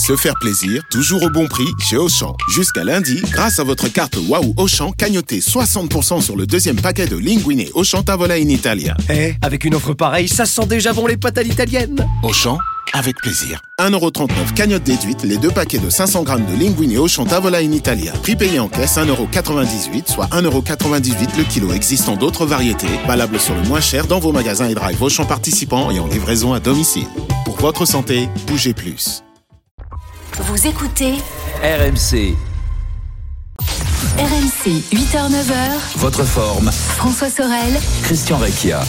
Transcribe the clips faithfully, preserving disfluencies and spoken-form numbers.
Se faire plaisir, toujours au bon prix chez Auchan. Jusqu'à lundi, grâce à votre carte Waouh Auchan, cagnotez soixante pour cent sur le deuxième paquet de Linguine Auchan Tavola in Italia. Eh, avec une offre pareille, ça sent déjà bon les pâtes à l'italienne. Auchan, avec plaisir. un euro trente-neuf cagnotte déduite, les deux paquets de cinq cents grammes de Linguine Auchan Tavola in Italia. Prix payé en caisse un euro quatre-vingt-dix-huit, soit un euro quatre-vingt-dix-huit le kilo. Existant d'autres variétés, valables sur le moins cher dans vos magasins et drive Auchan participants et en livraison à domicile. Pour votre santé, bougez plus. Vous écoutez R M C. R M C, huit heures neuf heures. Votre forme. François Sorel. Christian Recchia.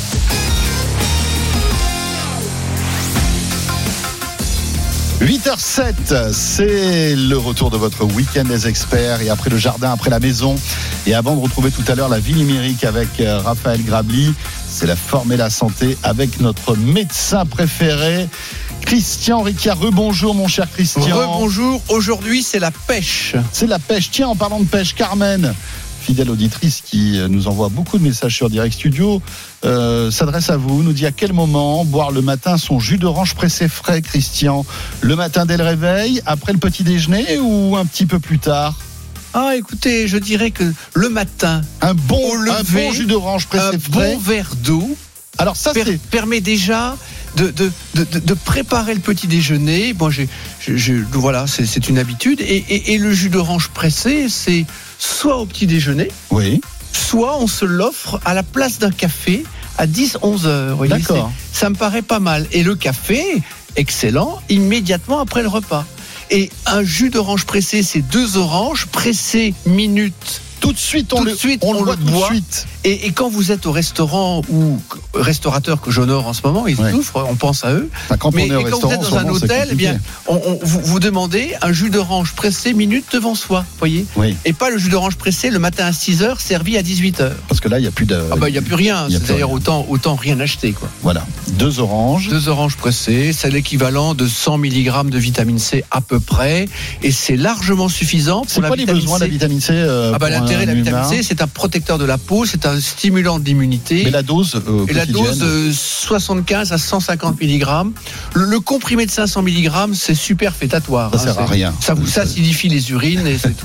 huit heures sept, c'est le retour de votre week-end des experts. Et après le jardin, après la maison, et avant de retrouver tout à l'heure la vie numérique avec Raphaël Grabli, c'est la forme et la santé avec notre médecin préféré, Christian Recchia. Rebonjour mon cher Christian. Rebonjour, aujourd'hui c'est la pêche. C'est la pêche. Tiens, en parlant de pêche, Carmen, fidèle auditrice qui nous envoie beaucoup de messages sur Direct Studio, euh, s'adresse à vous, nous dit à quel moment boire le matin son jus d'orange pressé frais, Christian? Le matin dès le réveil, après le petit déjeuner ou un petit peu plus tard? Ah, écoutez, je dirais que le matin, un bon, lever, un bon jus d'orange pressé un frais, bon verre d'eau. Alors ça, per- c'est... permet déjà de, de, de, de préparer le petit déjeuner. Bon, j'ai, j'ai, j'ai, voilà, c'est, c'est une habitude. Et, et, et le jus d'orange pressé, c'est soit au petit déjeuner, oui, soit on se l'offre à la place d'un café à dix à onze heures. Voyez, d'accord. Ça me paraît pas mal. Et le café, excellent, immédiatement après le repas. Et un jus d'orange pressé, c'est deux oranges pressées minutes. Tout de suite, on tout le, de suite, on on le boit le tout de boit. suite. Et, et quand vous êtes au restaurant ou restaurateur que j'honore en ce moment, ils Ouais. souffrent, on pense à eux. Enfin, quand Mais on est au et quand vous restaurant, êtes en dans ce un moment, c'est hôtel, eh bien, compliqué. on, on, vous, vous demandez un jus d'orange pressé minute devant soi, voyez. Oui, Et pas le jus d'orange pressé le matin à six heures, servi à dix-huit heures. parce que là, il n'y a plus de... Ah bah il n'y a plus rien, il y a plus c'est-à-dire rien. autant, autant rien acheter, quoi. Voilà, deux oranges. Deux oranges pressées, c'est l'équivalent de cent milligrammes de vitamine C à peu près, et c'est largement suffisant pour C'est la quoi les vitamine besoins C. de la vitamine C euh, Ah bah pour l'intérêt un de la vitamine humain? C, c'est un protecteur de la peau, c'est un stimulant de l'immunité. Mais la dose euh, Et la quotidienne, dose euh, soixante-quinze à cent cinquante milligrammes. Le, le comprimé de cinq cents milligrammes, c'est superfétatoire. ça sert à c'est- rien. Ça vous acidifie les urines et c'est tout.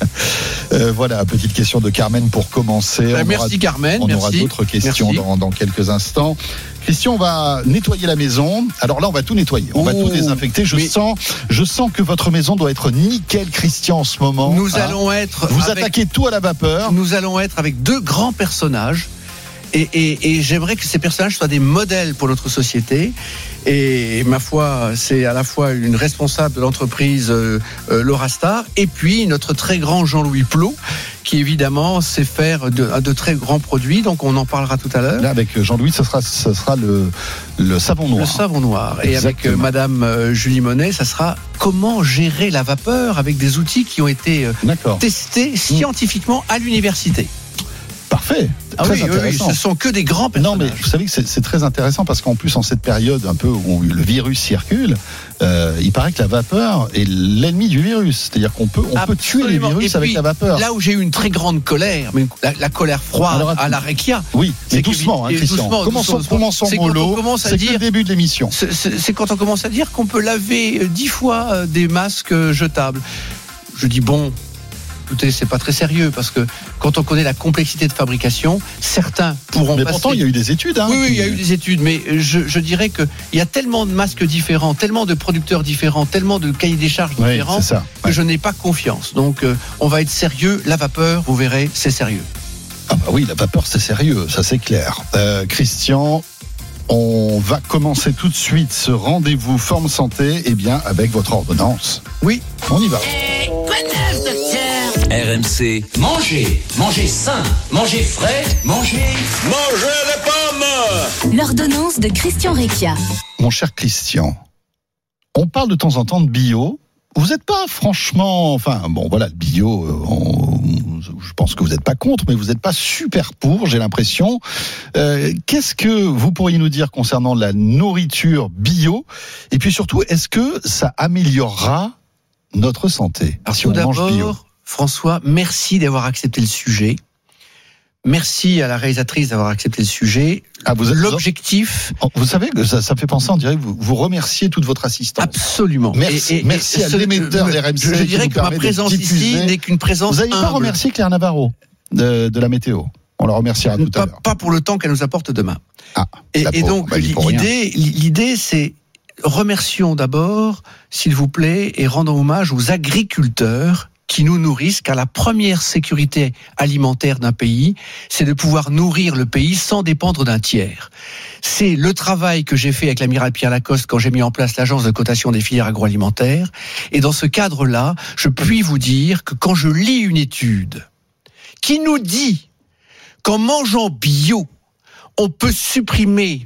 Euh, voilà, petite question de Carmen pour commencer. Bah, On merci aura, Carmen, on merci. aura d'autres questions Merci. dans, dans quelques instants. Christian, on va nettoyer la maison. Alors là, on va tout nettoyer. On va Ouh, tout désinfecter. Je mais- sens, je sens que votre maison doit être nickel, Christian, en ce moment. Nous Hein. allons être Vous avec, attaquez tout à la vapeur. nous allons être avec deux grands personnages. Et, et, et j'aimerais que ces personnages soient des modèles pour notre société. Et ma foi, c'est à la fois une responsable de l'entreprise euh, euh, Laura Star, et puis notre très grand Jean-Louis Plot, qui évidemment sait faire de, de très grands produits. Donc on en parlera tout à l'heure. Là, avec Jean-Louis, ce sera, ce sera le, le savon noir. Le savon noir. Et avec Exactement. euh, Madame euh, Julie Monet, ça sera comment gérer la vapeur avec des outils qui ont été euh, D'accord. testés scientifiquement à l'université. Parfait. Ah Très oui, oui, oui, intéressant. ce sont que des grands Non, personnages. mais vous savez que c'est, c'est très intéressant parce qu'en plus, en cette période un peu où le virus circule, euh, il paraît que la vapeur est l'ennemi du virus. C'est-à-dire qu'on peut, on peut tuer les Absolument. virus Et avec puis, la vapeur. Là où j'ai eu une très grande colère, mais la, la colère froide Alors, à la Recchia, Oui, mais c'est doucement, hein, qu'évi- Christian. doucement, commençons, doucement. commençons C'est quand mollo. on commence à C'est que dire- le début de l'émission. c'est, c'est- c'est quand on commence à dire qu'on peut laver euh, dix fois euh, des masques euh, jetables. Je dis bon. Écoutez, c'est pas très sérieux parce que quand on connaît la complexité de fabrication, certains pourront Mais passer. pourtant, il y a eu des études. Hein, Oui, oui, qui- il y a eu des études, mais je, je dirais qu'il y a tellement de masques différents, tellement de producteurs différents, tellement de cahiers des charges Oui, différents c'est ça. que Ouais. je n'ai pas confiance. Donc, euh, on va être sérieux. La vapeur, vous verrez, c'est sérieux. Ah bah oui, la vapeur, c'est sérieux, ça c'est clair. Euh, Christian, on va commencer tout de suite ce rendez-vous Forme Santé, eh bien, avec votre ordonnance. Oui. On y va. R M C. Mangez, mangez sain, mangez frais, mangez. Mangez les pommes! L'ordonnance de Christian Recchia. Mon cher Christian, on parle de temps en temps de bio. Vous n'êtes pas franchement, enfin bon voilà, le bio, euh, on- je pense que vous n'êtes pas contre, mais vous n'êtes pas super pour, j'ai l'impression. Euh, qu'est-ce que vous pourriez nous dire concernant la nourriture bio? Et puis surtout, est-ce que ça améliorera notre santé Alors, si tout on mange bio? d'abord, François, merci d'avoir accepté le sujet. Merci à la réalisatrice d'avoir accepté le sujet. Ah, vous êtes... L'objectif... Vous savez que ça, ça fait penser, on dirait que vous, vous remerciez toute votre assistance. Absolument. Merci, et, et, merci et à ce, l'émetteur d'R M C. Je, je dirais que ma présence ici n'est qu'une présence Vous n'avez pas remercié Claire Navarro de, de la météo. On la remerciera tout pas, à l'heure. Pas pour le temps qu'elle nous apporte demain. Ah, et, et donc, bah, l'idée, l'idée, c'est remercions d'abord, s'il vous plaît, et rendons hommage aux agriculteurs qui nous nourrissent, car la première sécurité alimentaire d'un pays, c'est de pouvoir nourrir le pays sans dépendre d'un tiers. C'est le travail que j'ai fait avec l'amiral Pierre Lacoste quand j'ai mis en place l'agence de cotation des filières agroalimentaires. Et dans ce cadre-là, je puis vous dire que quand je lis une étude qui nous dit qu'en mangeant bio, on peut supprimer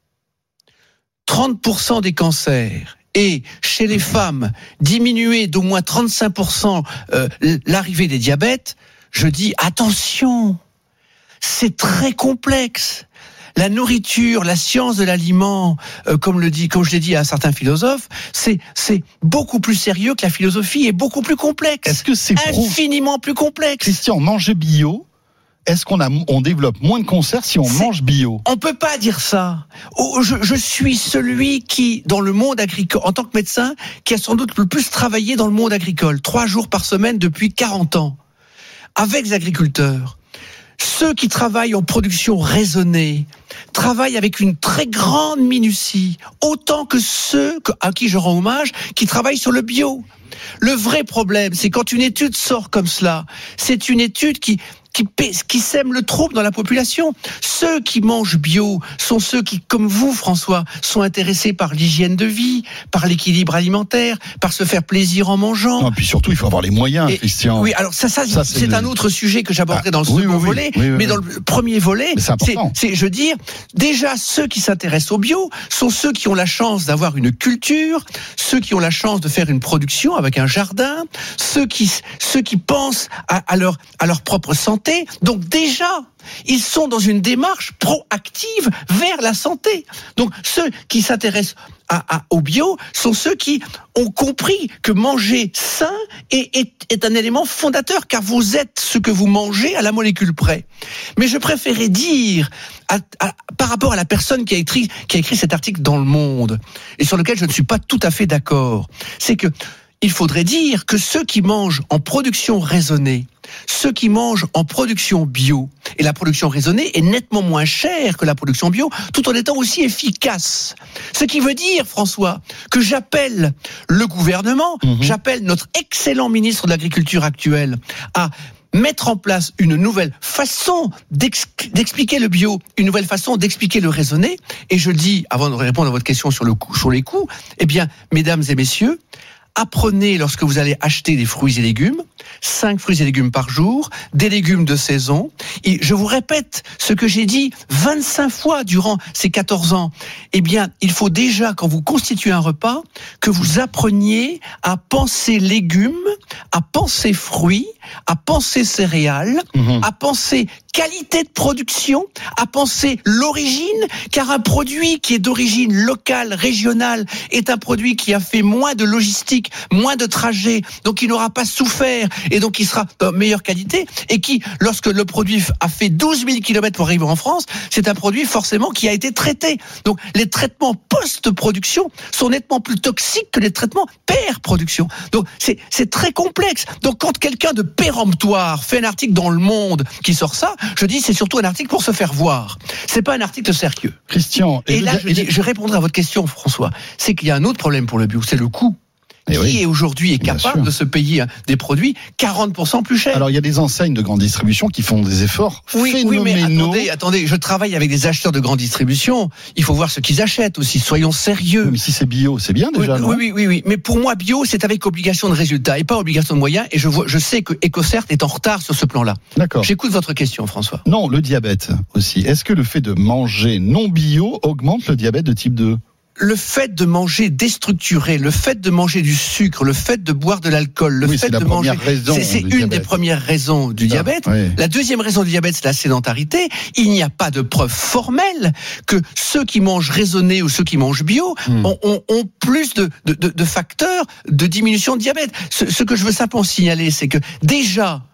trente pour cent des cancers et chez les femmes diminuer d'au moins trente-cinq pour cent euh, l'arrivée des diabètes, je dis attention, c'est très complexe. La nourriture, la science de l'aliment, euh, comme le dit, comme je l'ai dit à certains philosophes, c'est c'est beaucoup plus sérieux que la philosophie et beaucoup plus complexe. Est-ce que c'est infiniment plus complexe? Christian, manger bio, est-ce qu'on a, on développe moins de cancers si on c'est, mange bio? On peut pas dire ça. Oh, je, je suis celui qui, dans le monde agricole, en tant que médecin, qui a sans doute le plus travaillé dans le monde agricole, trois jours par semaine depuis quarante ans, avec les agriculteurs. Ceux qui travaillent en production raisonnée travaillent avec une très grande minutie, autant que ceux à qui je rends hommage, qui travaillent sur le bio. Le vrai problème, c'est quand une étude sort comme cela, c'est une étude qui... Qui, qui sème le trouble dans la population. Ceux qui mangent bio sont ceux qui, comme vous, François, sont intéressés par l'hygiène de vie, par l'équilibre alimentaire, par se faire plaisir en mangeant. Non, puis surtout, il faut avoir les moyens, et, Christian. Oui, alors ça, ça, ça c'est, c'est le... un autre sujet que j'aborderai ah, dans le oui, second oui, volet. Oui, oui, mais oui. dans le premier volet, c'est, c'est, c'est, je veux dire, déjà, ceux qui s'intéressent au bio sont ceux qui ont la chance d'avoir une culture, ceux qui ont la chance de faire une production avec un jardin, ceux qui, ceux qui pensent à, à leur, à leur propre santé. Donc déjà, ils sont dans une démarche proactive vers la santé. Donc ceux qui s'intéressent à, à, au bio sont ceux qui ont compris que manger sain est, est, est un élément fondateur, car vous êtes ce que vous mangez à la molécule près. Mais je préférais dire, à, à, par rapport à la personne qui a écrit, qui a écrit cet article dans Le Monde, et sur lequel je ne suis pas tout à fait d'accord, c'est que il faudrait dire que ceux qui mangent en production raisonnée, ceux qui mangent en production bio, et la production raisonnée est nettement moins chère que la production bio, tout en étant aussi efficace. Ce qui veut dire, François, que j'appelle le gouvernement, mmh. j'appelle notre excellent ministre de l'Agriculture actuel à mettre en place une nouvelle façon d'expliquer le bio, une nouvelle façon d'expliquer le raisonné. Et je dis, avant de répondre à votre question sur, le coût, sur les coûts, eh bien, mesdames et messieurs, apprenez, lorsque vous allez acheter des fruits et légumes, cinq fruits et légumes par jour, des légumes de saison. Et je vous répète ce que j'ai dit vingt-cinq fois durant ces quatorze ans. Eh bien, il faut déjà, quand vous constituez un repas, que vous appreniez à penser légumes, à penser fruits, à penser céréales, mmh. à penser qualité de production, à penser l'origine, car un produit qui est d'origine locale, régionale, est un produit qui a fait moins de logistique, moins de trajets, donc il n'aura pas souffert, et donc il sera de meilleure qualité, et qui, lorsque le produit a fait douze mille kilomètres pour arriver en France, c'est un produit forcément qui a été traité. Donc les traitements post-production sont nettement plus toxiques que les traitements per-production. Donc c'est, c'est très complexe. Donc quand quelqu'un de péremptoire fait un article dans Le Monde qui sort ça, je dis c'est surtout un article pour se faire voir. C'est pas un article sérieux. Christian. Et, et là, je, dis, je répondrai à votre question, François. C'est qu'il y a un autre problème pour le bio, c'est le coût. Et qui oui, est aujourd'hui est capable de se payer des produits quarante pour cent plus chers. Alors il y a des enseignes de grande distribution qui font des efforts oui, phénoménaux. Oui, mais attendez, attendez, je travaille avec des acheteurs de grande distribution. Il faut voir ce qu'ils achètent aussi. Soyons sérieux. Mais si c'est bio, c'est bien déjà. Oui, non oui, oui, oui. Mais pour moi, bio, c'est avec obligation de résultat et pas obligation de moyens. Et je vois, je sais que EcoCert est en retard sur ce plan-là. D'accord. J'écoute votre question, François. Non, le diabète aussi. Est-ce que le fait de manger non bio augmente le diabète de type deux ? Le fait de manger déstructuré, le fait de manger du sucre, le fait de boire de l'alcool, le oui, fait de manger, c'est, c'est une diabète. des premières raisons du ah, diabète. Oui. La deuxième raison du diabète, c'est la sédentarité. Il n'y a pas de preuve formelle que ceux qui mangent raisonné ou ceux qui mangent bio hmm. ont, ont, ont plus de, de, de, de facteurs de diminution de diabète. Ce, ce que je veux simplement signaler, c'est que déjà,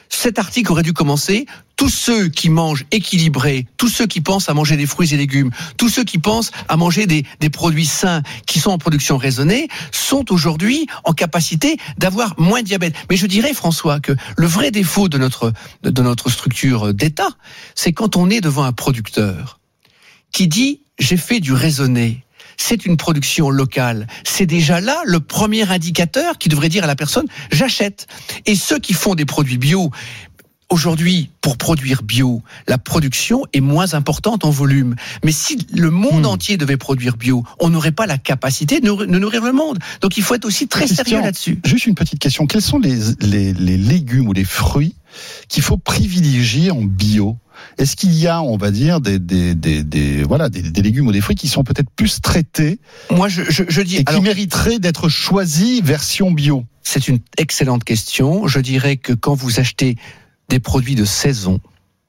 cet article aurait dû commencer: tous ceux qui mangent équilibré, tous ceux qui pensent à manger des fruits et légumes, tous ceux qui pensent à manger des, des produits sains qui sont en production raisonnée, sont aujourd'hui en capacité d'avoir moins de diabète. Mais je dirais, François, que le vrai défaut de notre, de notre structure d'État, c'est quand on est devant un producteur qui dit « j'ai fait du raisonné ». C'est une production locale. C'est déjà là le premier indicateur qui devrait dire à la personne « j'achète ». Et ceux qui font des produits bio, aujourd'hui, pour produire bio, la production est moins importante en volume. Mais si le monde mmh. entier devait produire bio, on n'aurait pas la capacité de nourrir le monde. Donc il faut être aussi très Christian, sérieux là-dessus. Juste une petite question. Quels sont les, les, les légumes ou les fruits qu'il faut privilégier en bio ? Est-ce qu'il y a, on va dire, des, des, des, des, voilà, des, des légumes ou des fruits qui sont peut-être plus traités, Moi, je, je, je dis, et qui alors, mériteraient d'être choisis version bio ? C'est une excellente question. Je dirais que quand vous achetez des produits de saison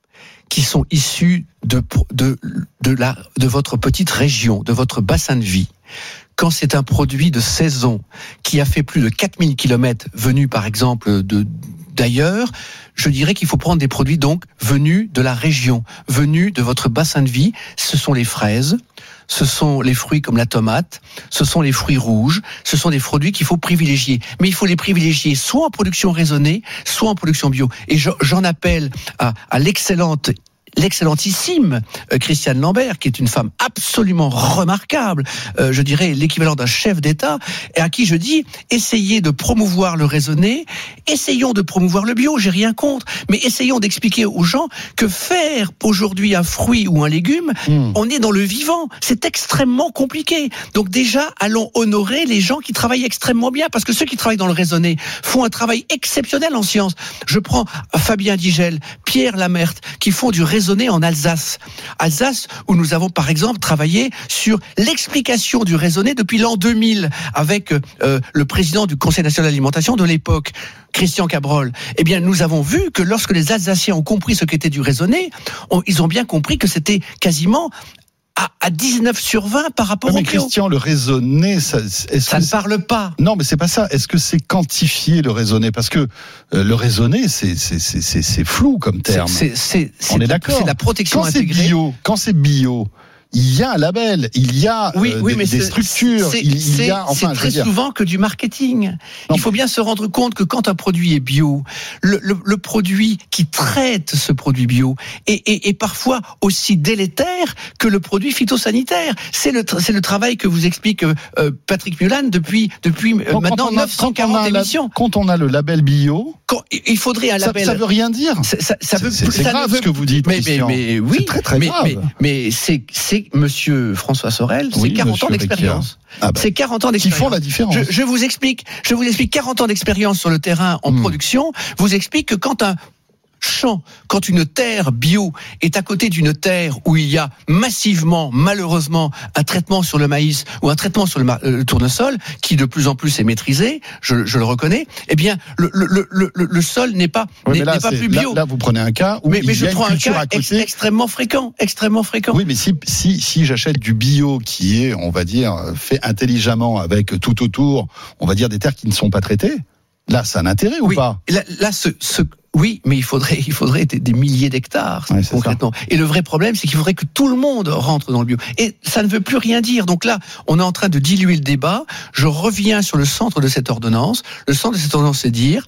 qui sont issus de, de, de, la, de votre petite région, de votre bassin de vie, quand c'est un produit de saison qui a fait plus de quatre mille kilomètres venu par exemple de d'ailleurs, je dirais qu'il faut prendre des produits donc venus de la région, venus de votre bassin de vie. Ce sont les fraises, ce sont les fruits comme la tomate, ce sont les fruits rouges, ce sont des produits qu'il faut privilégier. Mais il faut les privilégier soit en production raisonnée, soit en production bio. Et j'en appelle à, à l'excellente l'excellentissime Christiane Lambert, qui est une femme absolument remarquable, euh, je dirais l'équivalent d'un chef d'État, et à qui je dis, essayez de promouvoir le raisonné, essayons de promouvoir le bio, j'ai rien contre, mais essayons d'expliquer aux gens que faire aujourd'hui un fruit ou un légume, mmh. on est dans le vivant, c'est extrêmement compliqué. Donc déjà, allons honorer les gens qui travaillent extrêmement bien, parce que ceux qui travaillent dans le raisonné font un travail exceptionnel en sciences. Je prends Fabien Digel, Pierre Lamerte, qui font du raisonné en Alsace. Alsace, où nous avons par exemple travaillé sur l'explication du raisonné depuis l'an deux mille avec euh, le président du Conseil national de l'alimentation de l'époque, Christian Cabrol. Eh bien, nous avons vu que lorsque les Alsaciens ont compris ce qu'était du raisonné, on, ils ont bien compris que c'était quasiment à, à dix-neuf sur vingt par rapport mais au bio. Christian, le raisonné, ça, est-ce ça que ne parle pas. Non, mais c'est pas ça. Est-ce que c'est quantifié le raisonné ? Parce que euh, le raisonné, c'est, c'est, c'est, c'est, c'est flou comme terme. C'est, c'est, c'est, On est c'est d'accord. C'est la protection quand intégrée. C'est bio, quand c'est bio, il y a un label, il y a oui, euh, oui, des, mais des c'est, structures, c'est, il, il c'est, y a, enfin, c'est très je veux dire... souvent que du marketing. Non. Il faut bien se rendre compte que quand un produit est bio, le, le, le produit qui traite ce produit bio est, est, est parfois aussi délétère que le produit phytosanitaire. C'est le, c'est le travail que vous explique euh, Patrick Mulan depuis, depuis euh, Donc, maintenant quand on a, neuf cent quarante quand on a émissions. La, quand on a le label bio, quand, il faudrait un label. Ça, ça veut rien dire. Ça, ça, ça veut, c'est c'est ça grave veut, ce que vous dites, mais, Christian. Mais, mais oui, c'est très très mais, grave. Mais, mais c'est, c'est Monsieur François Sorel, c'est oui, quarante ans d'expérience. Ah bah, c'est quarante ans d'expérience. Qui font la différence. Je, je vous explique, je vous explique quarante ans d'expérience sur le terrain en mmh. production, vous explique que quand un champ, quand une terre bio est à côté d'une terre où il y a massivement, malheureusement, un traitement sur le maïs ou un traitement sur le, ma- le tournesol, qui de plus en plus est maîtrisé, je, je le reconnais, eh bien, le, le, le, le, le sol n'est pas, oui, n'est, là, n'est pas plus bio. Là, là, vous prenez un cas où mais, il mais y je a une prends un culture cas à côté. ex- extrêmement fréquent, extrêmement fréquent. Oui, mais si, si, si j'achète du bio qui est, on va dire, fait intelligemment avec tout autour, on va dire des terres qui ne sont pas traitées, là, ça a un intérêt oui, ou pas ? Là, là ce, ce, oui, mais il faudrait, il faudrait des, des milliers d'hectares, ouais, concrètement. Et le vrai problème, c'est qu'il faudrait que tout le monde rentre dans le bio. Et ça ne veut plus rien dire. Donc là, on est en train de diluer le débat. Je reviens sur le centre de cette ordonnance. Le centre de cette ordonnance, c'est dire...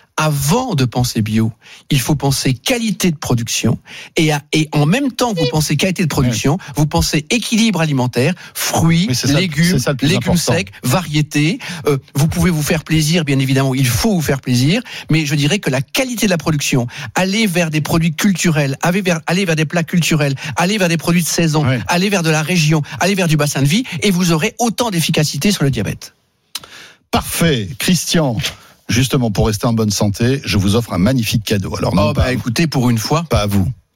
Avant de penser bio, il faut penser qualité de production et, à, et en même temps que vous pensez qualité de production, ouais. vous pensez équilibre alimentaire, fruits, ça, légumes, légumes important. secs, variétés. Euh, vous pouvez vous faire plaisir, bien évidemment, il faut vous faire plaisir, mais je dirais que la qualité de la production, aller vers des produits culturels, aller vers, aller vers des plats culturels, aller vers des produits de saison, ouais. aller vers de la région, aller vers du bassin de vie, et vous aurez autant d'efficacité sur le diabète. Parfait, Christian. Justement, pour rester en bonne santé, je vous offre un magnifique cadeau. Alors non, oh, bah, écoutez, pour une fois. Pas à vous.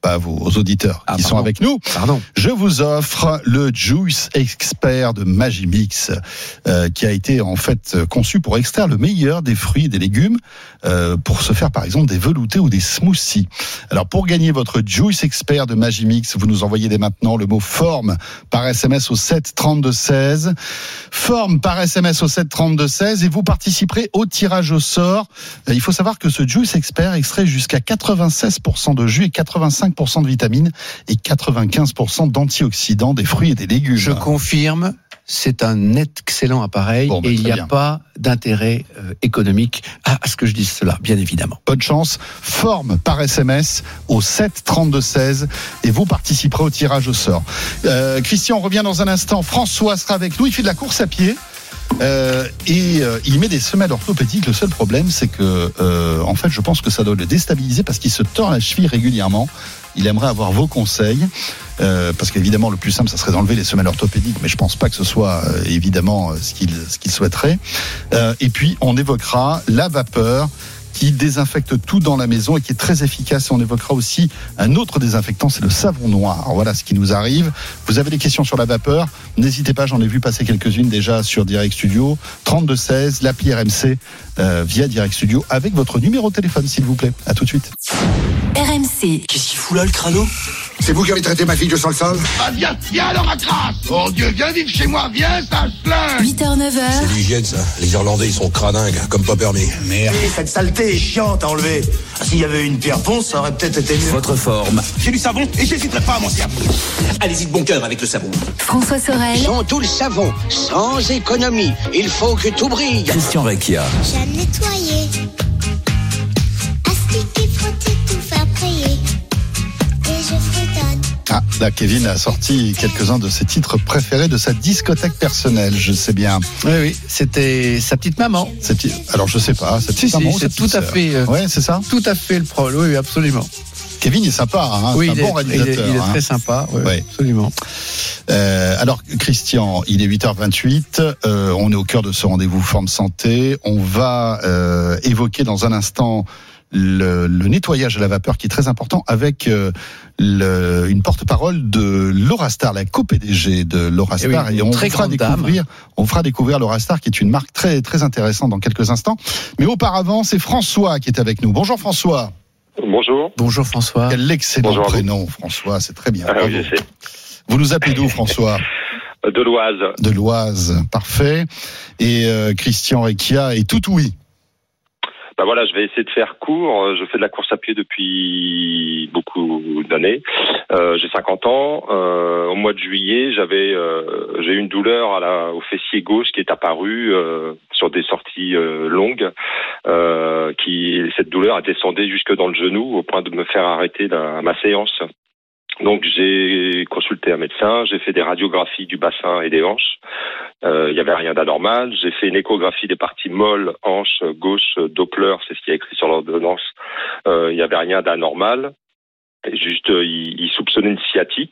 pas aux auditeurs ah, qui pardon. sont avec nous. Pardon. Je vous offre le Juice Expert de Magimix, euh, qui a été en fait conçu pour extraire le meilleur des fruits et des légumes, euh, pour se faire par exemple des veloutés ou des smoothies. Alors pour gagner votre Juice Expert de Magimix, vous nous envoyez dès maintenant le mot forme par S M S au sept trente-deux seize. Forme par S M S au sept trente-deux seize et vous participerez au tirage au sort. Il faut savoir que ce Juice Expert extrait jusqu'à quatre-vingt-seize pour cent de jus et quatre-vingt-cinq pour cent de vitamines et quatre-vingt-quinze pour cent d'antioxydants des fruits et des légumes. Je confirme, c'est un excellent appareil bon, bah, et il n'y a bien. pas d'intérêt euh, économique à, à ce que je dise cela, bien évidemment. Bonne chance. Forme par S M S au sept trente-deux seize et vous participerez au tirage au sort. Euh, Christian, on revient dans un instant. François sera avec nous. Il fait de la course à pied. Euh, et euh, il met des semelles orthopédiques. Le seul problème, c'est que, euh, en fait, je pense que ça doit le déstabiliser parce qu'il se tord la cheville régulièrement. Il aimerait avoir vos conseils, euh, parce qu'évidemment, le plus simple, ça serait d'enlever les semelles orthopédiques, mais je pense pas que ce soit euh, évidemment ce qu'il ce qu'il souhaiterait. Euh, et puis, on évoquera la vapeur qui désinfecte tout dans la maison et qui est très efficace. Et on évoquera aussi un autre désinfectant, c'est le savon noir. Voilà ce qui nous arrive. Vous avez des questions sur la vapeur, n'hésitez pas, j'en ai vu passer quelques-unes déjà sur Direct Studio. trente-deux seize, l'appli R M C euh, via Direct Studio avec votre numéro de téléphone, s'il vous plaît. À tout de suite. R M C. Qu'est-ce qu'il fout là, le crâneau? C'est vous qui avez traité ma fille de sale sale? Ah, viens, viens alors à grâce. Oh Dieu, viens vivre chez moi, viens, ça se lingue. huit heures neuf heures. C'est l'hygiène, ça. Les Irlandais, ils sont cradingues, comme pas permis. Merde. Cette saleté est chiante à enlever. Ah, s'il y avait eu une pierre ponce, ça aurait peut-être été mieux. Votre forme. J'ai du savon et j'hésiterai pas à m'en servir. Allez-y de bon cœur avec le savon. François Sorel. Sans tout le savon, sans économie, il faut que tout brille. Christian Recchia. J'aime nettoyer, astiquer, frotter, tout faire prier. Et je fredonne. Ah, là, Kevin a sorti quelques-uns de ses titres préférés de sa discothèque personnelle, je sais bien. Oui, oui, c'était sa petite maman. Sa petite... Alors, je sais pas, sa petite Si, maman si, ou sa c'est petite tout à sœur. fait. Euh, Ouais, c'est ça. Tout à fait le problème. Oui, oui, absolument. Kevin est sympa, hein, Oui, c'est il un est, bon réalisateur. il est, il est hein. très sympa. Oui, Ouais. absolument. Euh, alors, Christian, il est huit heures vingt-huit. Euh, on est au cœur de ce rendez-vous Forme Santé. On va euh, évoquer dans un instant le, le nettoyage à la vapeur qui est très important avec euh, le, une porte-parole de Laura Star, la co-P D G de Laura Eh oui, Star. une Et on très fera grande dame. découvrir, on fera découvrir Laura Star, qui est une marque très très intéressante dans quelques instants. Mais auparavant, c'est François qui est avec nous. Bonjour François. Bonjour. Bonjour François. Quel excellent Bonjour à vous. prénom, François. C'est très bien. Ah Bravo. oui, je sais. Vous nous appelez d'où, François? De l'Oise. De l'Oise, parfait. Et euh, Christian Recchia est tout oui. Ben voilà, je vais essayer de faire court. Je fais de la course à pied depuis beaucoup d'années. Euh, j'ai cinquante ans. Euh, au mois de juillet, j'avais euh, j'ai eu une douleur à la, au fessier gauche qui est apparue euh, sur des sorties euh, longues. Euh, qui cette douleur a descendu jusque dans le genou au point de me faire arrêter la, ma séance. Donc j'ai consulté un médecin, j'ai fait des radiographies du bassin et des hanches. Euh, il n'y avait rien d'anormal. J'ai fait une échographie des parties molles, hanches, gauche, Doppler, c'est ce qui est écrit sur l'ordonnance. Euh, il n'y avait rien d'anormal. Et juste, euh, il, il soupçonnait une sciatique.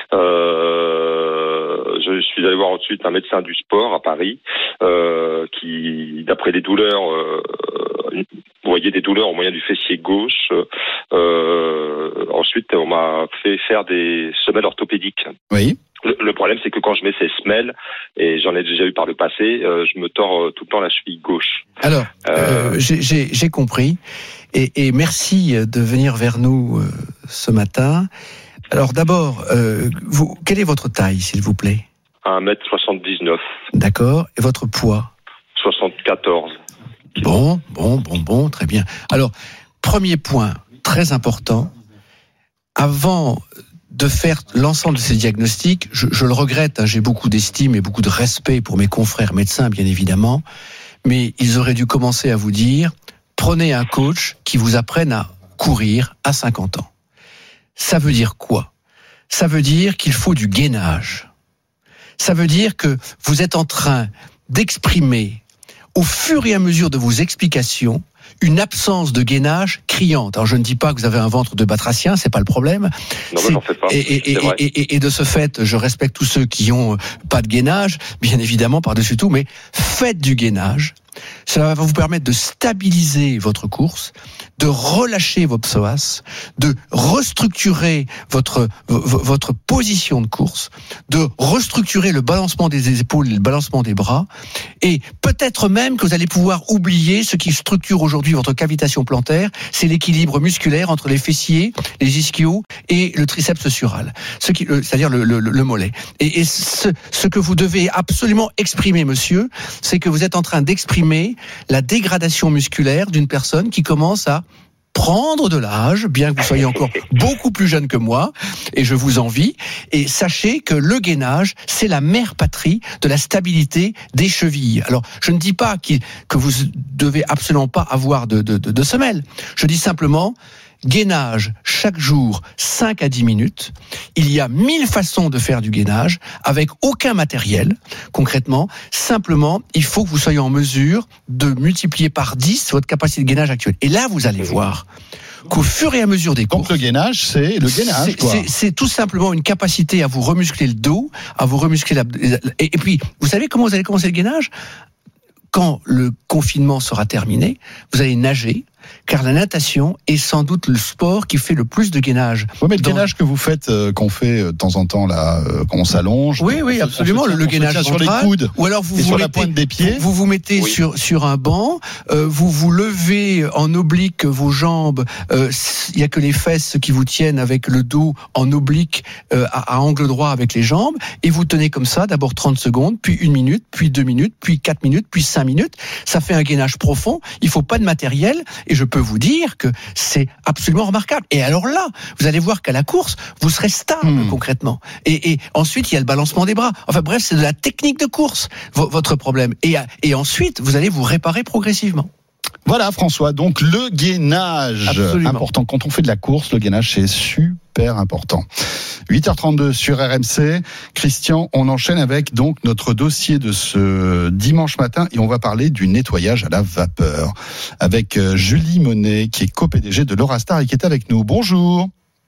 Euh, je suis allé voir ensuite un médecin du sport à Paris, euh, qui, d'après les douleurs, euh, vous voyez des douleurs au moyen du fessier gauche. Euh, ensuite, on m'a fait faire des semelles orthopédiques. Oui. Le, le problème, c'est que quand je mets ces semelles, et j'en ai déjà eu par le passé, euh, je me tords euh, tout le temps la cheville gauche. Alors, Euh, euh, j'ai, j'ai, j'ai compris. Et, et merci de venir vers nous euh, ce matin. Alors d'abord, euh, vous, quelle est votre taille, s'il vous plaît? un mètre soixante-dix-neuf. D'accord. Et votre poids? soixante-quatorze. Bon, bon, bon, bon, très bien. Alors, premier point très important. Avant de faire l'ensemble de ces diagnostics, je, je le regrette, hein, j'ai beaucoup d'estime et beaucoup de respect pour mes confrères médecins, bien évidemment, mais ils auraient dû commencer à vous dire, prenez un coach qui vous apprenne à courir à cinquante ans. Ça veut dire quoi? Ça veut dire qu'il faut du gainage. Ça veut dire que vous êtes en train d'exprimer, au fur et à mesure de vos explications, une absence de gainage criante. Alors je ne dis pas que vous avez un ventre de batracien, c'est pas le problème. Non, mais j'en fais pas. Et, et, et, et, et, et de ce fait, je respecte tous ceux qui ont pas de gainage, bien évidemment par-dessus tout, mais faites du gainage. Ça va vous permettre de stabiliser votre course, de relâcher vos psoas, de restructurer votre votre position de course, de restructurer le balancement des épaules et le balancement des bras, et peut-être même que vous allez pouvoir oublier ce qui structure aujourd'hui votre cavitation plantaire, c'est l'équilibre musculaire entre les fessiers, les ischios et le triceps sural, ce qui, c'est-à-dire le, le, le mollet. Et, et ce, ce que vous devez absolument exprimer, monsieur, c'est que vous êtes en train d'exprimer la dégradation musculaire d'une personne qui commence à prendre de l'âge, bien que vous soyez encore beaucoup plus jeune que moi, et je vous envie, et sachez que le gainage, c'est la mère patrie de la stabilité des chevilles. Alors, je ne dis pas qu'il, que vous devez absolument pas avoir de, de, de, de semelle, je dis simplement gainage chaque jour cinq à dix minutes. Il y a mille façons de faire du gainage avec aucun matériel. Concrètement, simplement, il faut que vous soyez en mesure de multiplier par dix votre capacité de gainage actuelle. Et là, vous allez voir qu'au fur et à mesure des courses... Donc le gainage, c'est le gainage, c'est, quoi. C'est, c'est tout simplement une capacité à vous remuscler le dos, à vous remuscler la... Et, et puis, vous savez comment vous allez commencer le gainage ? Quand le confinement sera terminé, vous allez nager, car la natation est sans doute le sport qui fait le plus de gainage. Oui, mais le Dans... gainage que vous faites, euh, qu'on fait euh, de temps en temps là, euh, quand on s'allonge. Oui, oui, on absolument. se, on se le, tient, le gainage sur les ventral, coudes, ou alors vous et vous sur mettez, la pointe des pieds. Vous vous mettez oui. sur sur un banc, euh, vous vous levez en oblique vos jambes. Il euh, y a que les fesses qui vous tiennent avec le dos en oblique euh, à, à angle droit avec les jambes, et vous tenez comme ça d'abord trente secondes, puis une minute, puis deux minutes, puis quatre minutes, puis cinq minutes. Ça fait un gainage profond. Il faut pas de matériel, et je peux vous dire que c'est absolument remarquable. Et alors là, vous allez voir qu'à la course, vous serez stable mmh. concrètement. Et, et ensuite, il y a le balancement des bras. Enfin bref, c'est de la technique de course, v- votre problème. Et, et ensuite, vous allez vous réparer progressivement. Voilà, François. Donc le gainage, absolument. Important. Quand on fait de la course, le gainage, c'est super important. huit heures trente-deux sur R M C. Christian, on enchaîne avec donc notre dossier de ce dimanche matin et on va parler du nettoyage à la vapeur avec Julie Monet qui est co-P D G de l'Eurastar et qui est avec nous. Bonjour.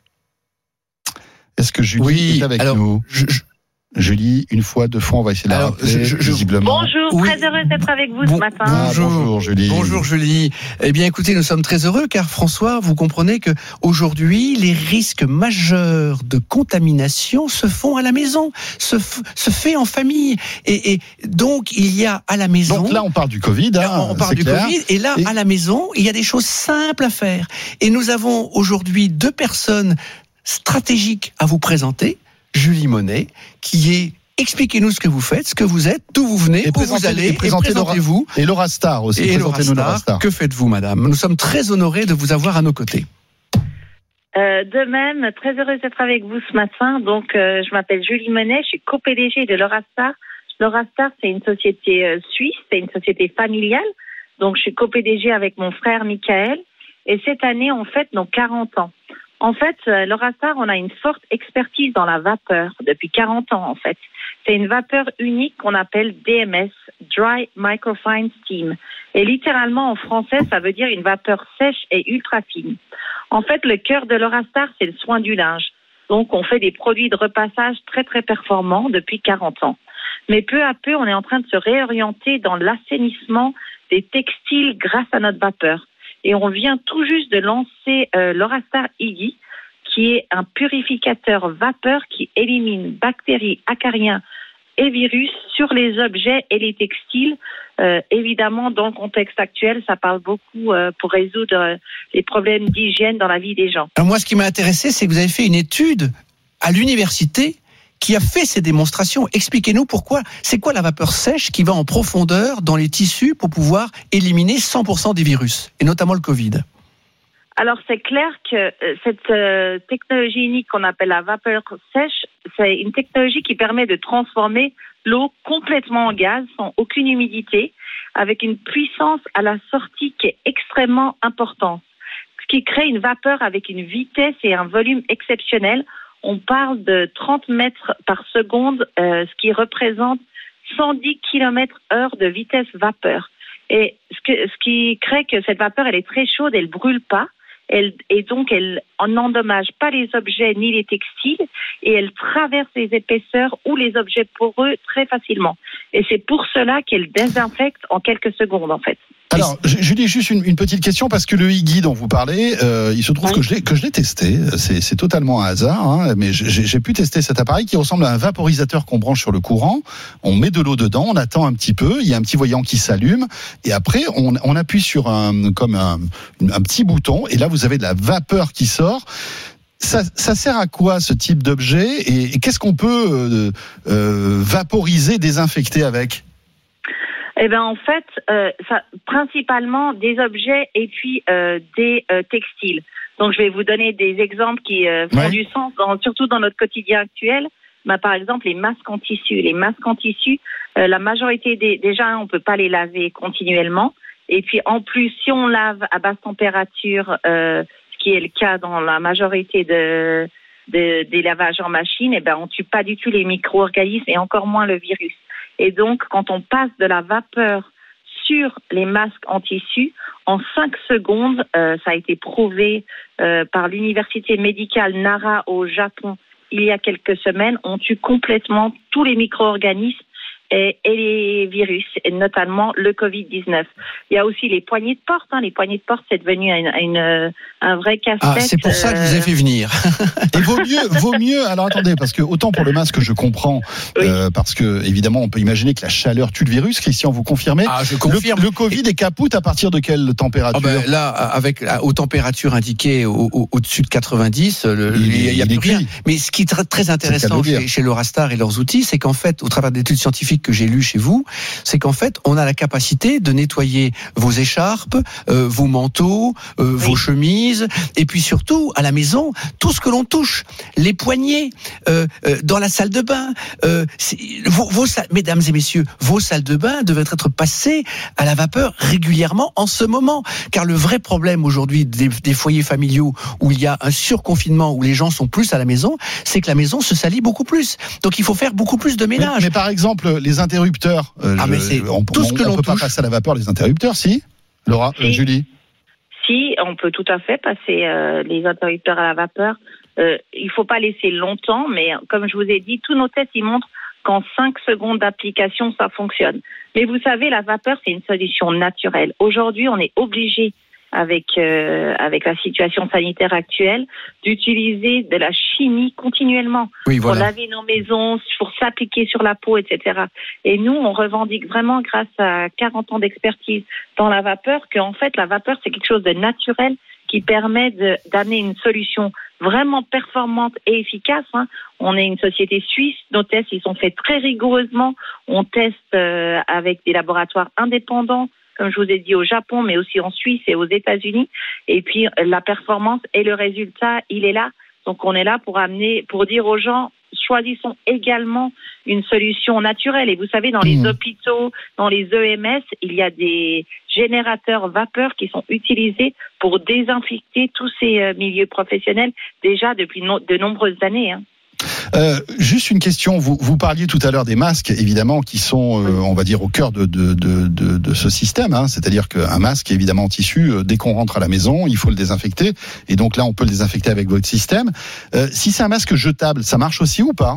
Est-ce que Julie oui, est avec alors, nous je, je... Julie, une fois, deux fois, on va essayer de la Alors, rappeler, je, je, visiblement. Bonjour, oui. très heureuse d'être avec vous bon, ce matin. Ah, bonjour, bonjour Julie. Bonjour Julie. Eh bien écoutez, nous sommes très heureux car François, vous comprenez que aujourd'hui, les risques majeurs de contamination se font à la maison, se, f- se fait en famille. Et, et donc, il y a à la maison... Donc là, on parle du Covid. Hein, on parle c'est du clair. Covid. Et là, et... à la maison, il y a des choses simples à faire. Et nous avons aujourd'hui deux personnes stratégiques à vous présenter. Julie Monet, qui est expliquez-nous ce que vous faites, ce que vous êtes, d'où vous venez, et où vous allez, et présentez-vous. Et l'Eurastar aussi, et présentez-nous l'Eurastar. Que faites-vous, madame ? Nous sommes très honorés de vous avoir à nos côtés. Euh, de même, très heureuse d'être avec vous ce matin. Donc, euh, je m'appelle Julie Monet, je suis co-P D G de l'Eurastar. L'Eurastar, c'est une société euh, suisse, c'est une société familiale. Donc, je suis co-P D G avec mon frère Michael. Et cette année, on fête nos quarante ans. En fait, euh, l'Eurastar, on a une forte expertise dans la vapeur depuis quarante ans, en fait. C'est une vapeur unique qu'on appelle D M S, Dry Microfine Steam. Et littéralement, en français, ça veut dire une vapeur sèche et ultra fine. En fait, le cœur de l'Eurastar, c'est le soin du linge. Donc, on fait des produits de repassage très, très performants depuis quarante ans. Mais peu à peu, on est en train de se réorienter dans l'assainissement des textiles grâce à notre vapeur. Et on vient tout juste de lancer euh, l'Eurastar Iggy, qui est un purificateur vapeur qui élimine bactéries, acariens et virus sur les objets et les textiles. Euh, évidemment, dans le contexte actuel, ça parle beaucoup euh, pour résoudre euh, les problèmes d'hygiène dans la vie des gens. Alors moi, ce qui m'a intéressé, c'est que vous avez fait une étude à l'université qui a fait ces démonstrations. Expliquez-nous pourquoi. C'est quoi la vapeur sèche qui va en profondeur dans les tissus pour pouvoir éliminer cent pour cent des virus, et notamment le Covid ? Alors, c'est clair que euh, cette euh, technologie unique qu'on appelle la vapeur sèche, c'est une technologie qui permet de transformer l'eau complètement en gaz, sans aucune humidité, avec une puissance à la sortie qui est extrêmement importante. Ce qui crée une vapeur avec une vitesse et un volume exceptionnel. On parle de trente mètres par seconde, euh, ce qui représente cent dix kilomètres heure de vitesse vapeur. Et ce, que, ce qui crée que cette vapeur, elle est très chaude, elle brûle pas. Elle, et donc, elle n'endommage pas les objets ni les textiles et elle traverse les épaisseurs ou les objets poreux très facilement. Et c'est pour cela qu'elle désinfecte en quelques secondes, en fait. Alors, Julie, juste une, une petite question, parce que le Higgy dont vous parlez, euh, il se trouve oui. que je l'ai que je l'ai testé. C'est, c'est totalement un hasard, hein, mais j'ai, j'ai pu tester cet appareil qui ressemble à un vaporisateur qu'on branche sur le courant. On met de l'eau dedans, on attend un petit peu, il y a un petit voyant qui s'allume, et après on, on appuie sur un comme un, un petit bouton, et là vous avez de la vapeur qui sort. Ça, ça sert à quoi ce type d'objet, et, et qu'est-ce qu'on peut euh, euh, vaporiser, désinfecter avec ? Eh ben en fait, euh, ça, principalement des objets et puis euh, des euh, textiles. Donc je vais vous donner des exemples qui euh, font ouais. du sens, dans, surtout dans notre quotidien actuel. Bah, par exemple, les masques en tissu. Les masques en tissu, euh, la majorité des déjà, on peut pas les laver continuellement. Et puis en plus, si on lave à basse température, euh, ce qui est le cas dans la majorité de, de des lavages en machine, eh ben on tue pas du tout les micro-organismes et encore moins le virus. Et donc, quand on passe de la vapeur sur les masques en tissu, en cinq secondes, euh, ça a été prouvé euh, par l'université médicale Nara au Japon il y a quelques semaines, on tue complètement tous les micro-organismes et, et les virus, et notamment le covid dix-neuf. Il y a aussi les poignées de porte. Hein. Les poignées de porte, c'est devenu une, une, un vrai casse-tête. Ah, c'est pour ça que je vous ai fait venir. Et vaut mieux, vaut mieux. Alors attendez, parce que autant pour le masque, je comprends, oui. euh, parce que évidemment, on peut imaginer que la chaleur tue le virus. Christian, vous confirmez ? Ah, je confirme. Le, le Covid est capote à partir de quelle température ? Oh ben, là, avec aux températures indiquées au, au, au-dessus de quatre-vingt-dix, le, il, il y a il plus rien. Mais ce qui est très, très intéressant chez, chez l'Eurostar et leurs outils, c'est qu'en fait, au travers d'études scientifiques que j'ai lues chez vous, c'est qu'en fait, on a la capacité de nettoyer vos écharpes, euh, vos manteaux, euh, oui. vos chemises, et puis surtout, à la maison, tout ce que l'on touche, les poignets, euh, euh, dans la salle de bain, euh, vos, vos, mesdames et messieurs, vos salles de bain devraient être passées à la vapeur régulièrement en ce moment, car le vrai problème aujourd'hui des, des foyers familiaux où il y a un surconfinement, où les gens sont plus à la maison, c'est que la maison se salit beaucoup plus. Donc il faut faire beaucoup plus de ménage. Mais, mais par exemple, les interrupteurs, Euh, ah, je, mais c'est on, tout ce que on, l'on on peut touche. pas passer à la vapeur les interrupteurs, si Laura, si. Euh, Julie. Si, on peut tout à fait passer euh, les interrupteurs à la vapeur. Euh, il faut pas laisser longtemps, mais comme je vous ai dit, tous nos tests ils montrent qu'en cinq secondes d'application, ça fonctionne. Mais vous savez, la vapeur, c'est une solution naturelle. Aujourd'hui, on est obligé, avec euh, avec la situation sanitaire actuelle, d'utiliser de la chimie continuellement oui, voilà. pour laver nos maisons, pour s'appliquer sur la peau, et cetera. Et nous, on revendique vraiment, grâce à quarante ans d'expertise dans la vapeur, qu'en fait, la vapeur, c'est quelque chose de naturel qui permet de, d'amener une solution vraiment performante et efficace. Hein. On est une société suisse, nos tests, ils sont faits très rigoureusement. On teste euh, avec des laboratoires indépendants, comme je vous ai dit, au Japon, mais aussi en Suisse et aux États-Unis. Et puis, la performance et le résultat, il est là. Donc, on est là pour amener, pour dire aux gens, choisissons également une solution naturelle. Et vous savez, dans les mmh. hôpitaux, dans les E M S, il y a des générateurs vapeur qui sont utilisés pour désinfecter tous ces milieux professionnels déjà depuis no- de nombreuses années. Hein. Euh, juste une question, vous, vous parliez tout à l'heure des masques, évidemment, qui sont, euh, on va dire, au cœur de, de, de, de, de ce système. Hein. C'est-à-dire qu'un masque, évidemment, en tissu, euh, dès qu'on rentre à la maison, il faut le désinfecter. Et donc là, on peut le désinfecter avec votre système. Euh, si c'est un masque jetable, ça marche aussi ou pas ?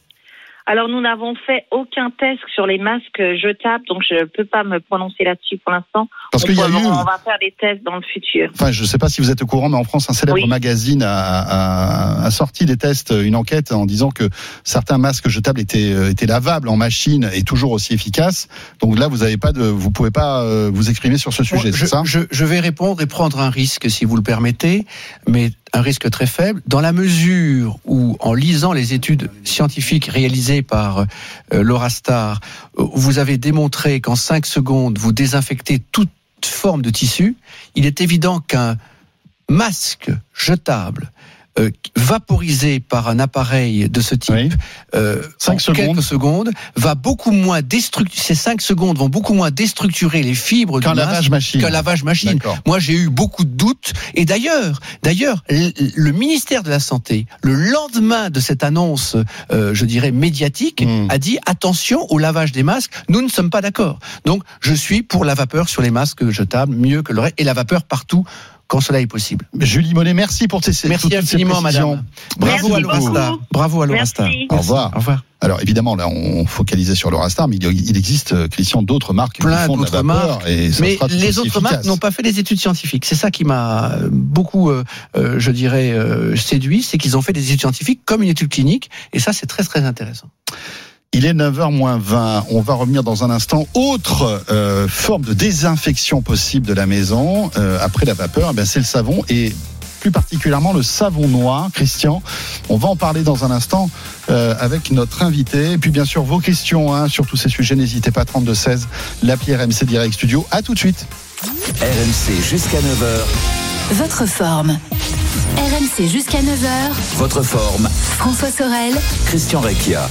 Alors, nous n'avons fait aucun test sur les masques jetables, donc je ne peux pas me prononcer là-dessus pour l'instant. Parce on, qu'il y a peut, eu... on va faire des tests dans le futur. Enfin, je ne sais pas si vous êtes au courant, mais en France, un célèbre oui. magazine a, a, a sorti des tests, une enquête en disant que certains masques jetables étaient, étaient lavables en machine et toujours aussi efficaces. Donc là, vous avez pas de, vous pouvez pas vous exprimer sur ce sujet, bon, c'est je, ça ? je, je vais répondre et prendre un risque, si vous le permettez, mais un risque très faible, dans la mesure où, en lisant les études scientifiques réalisées par euh, l'Eurostar, euh, vous avez démontré qu'en cinq secondes, vous désinfectez toute forme de tissu. Il est évident qu'un masque jetable euh, vaporisé par un appareil de ce type, oui. euh, cinq secondes. quelques secondes, va beaucoup moins déstructurer. Ces cinq secondes vont beaucoup moins déstructurer les fibres qu'un du masque lavage machine. Qu'un lavage machine. D'accord. Moi, j'ai eu beaucoup de doutes. Et d'ailleurs, d'ailleurs, le, le ministère de la Santé, le lendemain de cette annonce, euh, je dirais médiatique, mmh. a dit attention au lavage des masques. Nous ne sommes pas d'accord. Donc, je suis pour la vapeur sur les masques jetables, mieux que le reste, et la vapeur partout quand cela est possible. Julie Monet, merci pour tes ces Merci infiniment, madame. Bravo à l'Eurostar. Bravo à l'Eurostar. Au revoir. Au revoir. Alors évidemment, là, on focalisait sur l'Eurostar, mais il existe, Christian, d'autres marques Plein qui font d'autres de la vapeur. Marques, et ça mais sera les autres efficace. marques n'ont pas fait des études scientifiques. C'est ça qui m'a beaucoup, euh, euh, je dirais, euh, séduit, c'est qu'ils ont fait des études scientifiques comme une étude clinique, et ça, c'est très très intéressant. Il est neuf heures moins vingt. On va revenir dans un instant. Autre euh, forme de désinfection possible de la maison euh, après la vapeur, eh bien, c'est le savon et plus particulièrement le savon noir. Christian, on va en parler dans un instant euh, avec notre invité. Et puis bien sûr vos questions hein, sur tous ces sujets. N'hésitez pas, trente-deux seize, l'appli R M C Direct Studio. À tout de suite. R M C jusqu'à neuf heures. Votre forme. R M C jusqu'à neuf heures. Votre forme. François Sorel. Christian Rekia.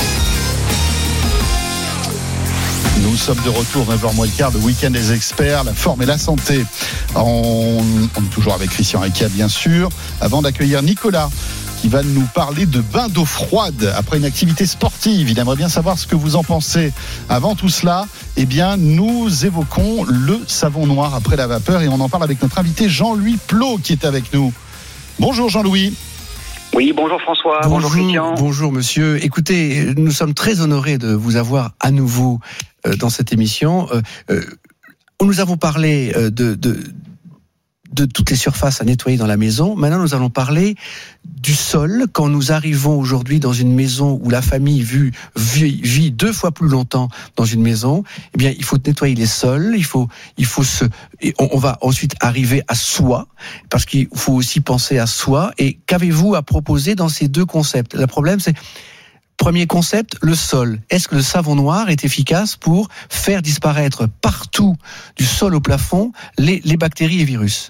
Nous sommes de retour, neuf heures moins le quart, le week-end des experts, la forme et la santé. On, on est toujours avec Christian Rekia, bien sûr, avant d'accueillir Nicolas, qui va nous parler de bain d'eau froide après une activité sportive. Il aimerait bien savoir ce que vous en pensez. Avant tout cela, eh bien, nous évoquons le savon noir après la vapeur et on en parle avec notre invité Jean-Louis Plot qui est avec nous. Bonjour Jean-Louis. Oui, bonjour François, bonjour, bonjour Christian. Bonjour monsieur. Écoutez, nous sommes très honorés de vous avoir à nouveau euh, dans cette émission. Euh, euh, nous avons parlé euh, de, de, de toutes les surfaces à nettoyer dans la maison. Maintenant, nous allons parler du sol. Quand nous arrivons aujourd'hui dans une maison où la famille vit, vit, vit deux fois plus longtemps dans une maison, eh bien, il faut nettoyer les sols. Il faut, il faut se, on, on va ensuite arriver à soi, parce qu'il faut aussi penser à soi. Et qu'avez-vous à proposer dans ces deux concepts? Le problème, c'est premier concept, le sol. Est-ce que le savon noir est efficace pour faire disparaître partout, du sol au plafond, les, les bactéries et virus?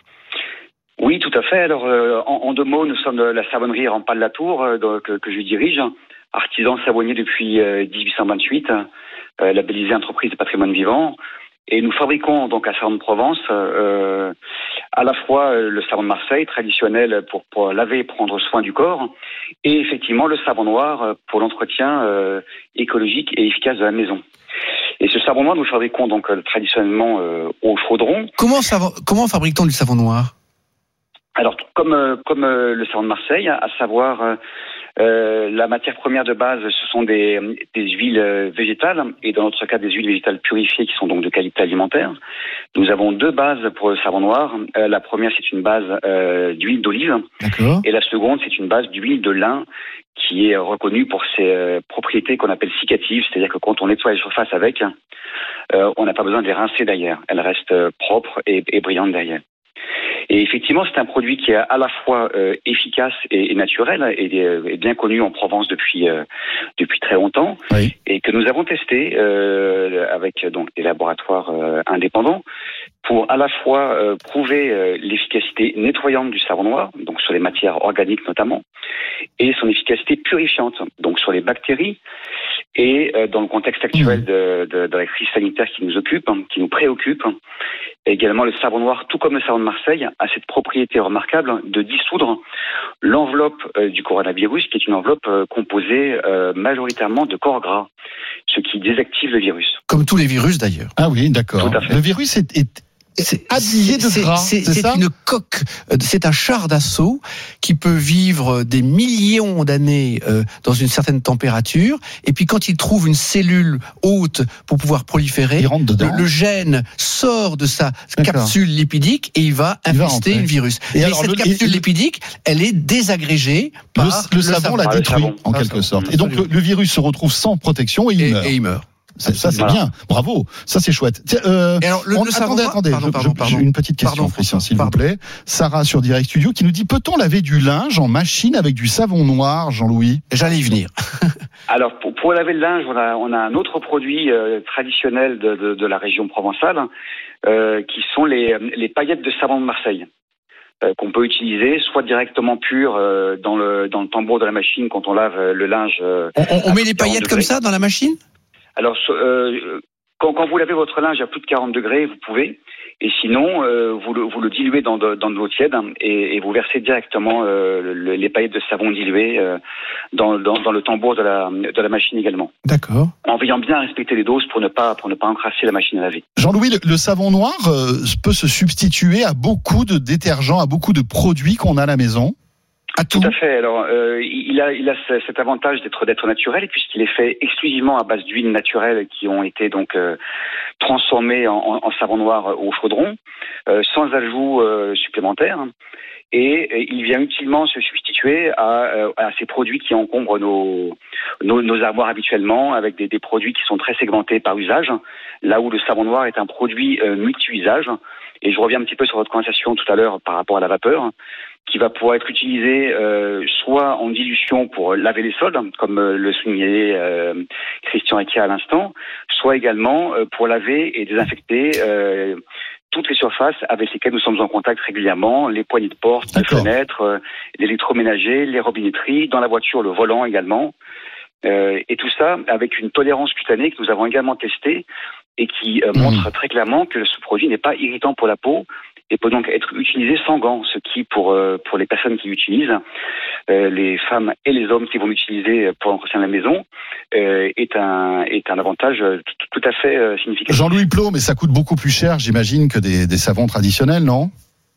Oui, tout à fait. Alors, euh, en, en deux mots, nous sommes de la savonnerie Rampal-Latour, euh, que, que je dirige, artisan savonnier depuis euh, dix-huit cent vingt-huit, euh, labellisé entreprise de patrimoine vivant. Et nous fabriquons donc à Savon de Provence euh, à la fois le savon de Marseille, traditionnel pour, pour laver et prendre soin du corps, et effectivement le savon noir pour l'entretien euh, écologique et efficace de la maison. Et ce savon noir, nous fabriquons donc euh, traditionnellement euh, au chaudron. Comment, savon, comment fabrique-t-on du savon noir ? Alors, comme, euh, comme euh, le savon de Marseille, à savoir euh, euh, la matière première de base, ce sont des, des huiles végétales, et dans notre cas des huiles végétales purifiées qui sont donc de qualité alimentaire. Nous avons deux bases pour le savon noir. Euh, la première, c'est une base euh, d'huile d'olive. D'accord. Et la seconde, c'est une base d'huile de lin qui est reconnue pour ses euh, propriétés qu'on appelle cicatives, c'est-à-dire que quand on nettoie les surfaces avec, euh, on n'a pas besoin de les rincer derrière. Elles restent euh, propres et, et brillantes derrière. Et effectivement, c'est un produit qui est à la fois euh, efficace et, et naturel, et, et bien connu en Provence depuis euh, depuis très longtemps, oui. Et que nous avons testé euh, avec donc des laboratoires euh, indépendants pour à la fois euh, prouver euh, l'efficacité nettoyante du savon noir, donc sur les matières organiques notamment, et son efficacité purifiante, donc sur les bactéries. Et euh, dans le contexte actuel de, de, de la crise sanitaire qui nous occupe, hein, qui nous préoccupe, également le savon noir, tout comme le savon de Marseille, a cette propriété remarquable de dissoudre l'enveloppe euh, du coronavirus, qui est une enveloppe euh, composée euh, majoritairement de corps gras, ce qui désactive le virus. Comme tous les virus d'ailleurs. Ah oui, d'accord. Tout à fait. Le virus est, est... C'est habillé de c'est, gras, c'est, c'est, c'est ça une coque, c'est un char d'assaut qui peut vivre des millions d'années euh, dans une certaine température, et puis quand il trouve une cellule haute pour pouvoir proliférer, il rentre dedans. Le, le gène sort de sa D'accord. capsule lipidique et il va il infester va le virus. Et Mais alors, cette le, capsule et, lipidique, elle est désagrégée par le, le, le savon, savon. l'a ah, détruit, savon. en ah, quelque savon. sorte. Et donc le, le virus se retrouve sans protection et il et, meurt. Et il meurt. Ça, ça c'est voilà. bien, bravo, ça c'est chouette. Tiens, euh, Et alors, le, on, le attendez, savon, attendez, pardon, je, pardon, je, pardon. j'ai une petite question, Pardon, Christian, s'il pardon. vous plaît. Sarah sur Direct Studio qui nous dit, peut-on laver du linge en machine avec du savon noir, Jean-Louis ? J'allais y venir. Alors, pour, pour laver le linge, on a, on a un autre produit euh, traditionnel de, de, de la région provençale, euh, qui sont les, les paillettes de savon de Marseille. euh, qu'on peut utiliser, soit directement pur euh, dans le dans le tambour de la machine quand on lave le linge. Euh, on on, on met les paillettes degrés. Comme ça dans la machine ? Alors, euh, quand, quand vous lavez votre linge à plus de quarante degrés, vous pouvez. Et sinon, euh, vous, le, vous le diluez dans de, dans de l'eau tiède et, et vous versez directement euh, le, les paillettes de savon diluées euh, dans, dans, dans le tambour de la, de la machine également. D'accord. En veillant bien à respecter les doses pour ne pas, pour ne pas encrasser la machine à laver. Jean-Louis, le, le savon noir euh, peut se substituer à beaucoup de détergents, à beaucoup de produits qu'on a à la maison. À tout. Tout à fait. Alors, euh, il a, il a cet avantage d'être d'être naturel puisqu'il est fait exclusivement à base d'huiles naturelles qui ont été donc euh, transformées en, en, en savon noir au chaudron, euh, sans ajout euh, supplémentaire. Et, et il vient utilement se substituer à, à ces produits qui encombrent nos, nos, nos armoires habituellement, avec des, des produits qui sont très segmentés par usage, là où le savon noir est un produit euh, multi-usage. Et je reviens un petit peu sur votre conversation tout à l'heure par rapport à la vapeur, qui va pouvoir être utilisé euh, soit en dilution pour laver les sols, comme euh, le soulignait euh, Christian Rekia à l'instant, soit également euh, pour laver et désinfecter euh, toutes les surfaces avec lesquelles nous sommes en contact régulièrement, les poignées de porte, les fenêtres, euh, l'électroménager, les robinetteries, dans la voiture, le volant également. Euh, et tout ça avec une tolérance cutanée que nous avons également testée et qui euh, mmh. montre très clairement que ce produit n'est pas irritant pour la peau et peut donc être utilisé sans gants, ce qui, pour euh, pour les personnes qui l'utilisent, euh, les femmes et les hommes qui vont l'utiliser pour l'entretien de la maison, euh, est un est un avantage tout, tout à fait euh, significatif. Jean-Louis Plot, mais ça coûte beaucoup plus cher, j'imagine, que des, des savons traditionnels, non ?